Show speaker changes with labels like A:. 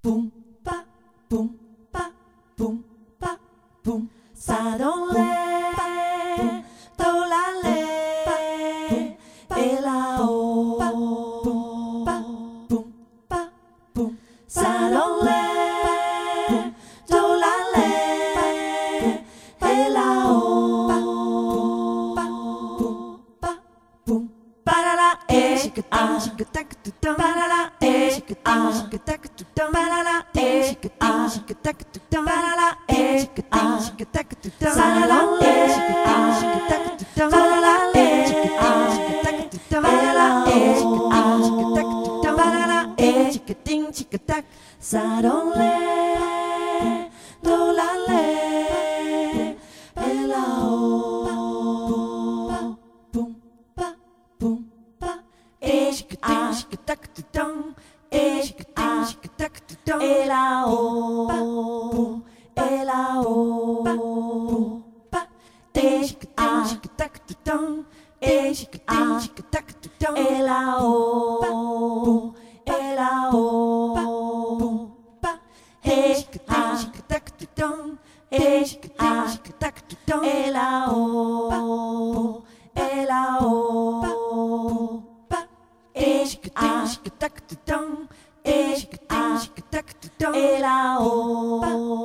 A: Boom, ba, boom, ba, boom, ba, boom. Ça dans l'air, dans la l'air, et là-haut. Boom, ba, boom, ba, boom. Ça dans l'air, dans la l'air, et là-haut. Boom, ba, boom, ba, boom. Ba-da-da, eh, ah, ba-da-da, eh, ah, ba-da-da, eh, ah, ba-da-da, eh, ah, sa-da-da, eh, ah, ba-da-da, eh, ah, ba-da-da, eh, ah, ba-da-da, eh, ça dans l'air, dans la l'air, et là-haut. Boom, ba, boom, ba, eh, ah, et là-haut, et là-haut, et ah, et là-haut, et là-haut, et ah, et là-haut, et là-haut, et ah, et là-haut.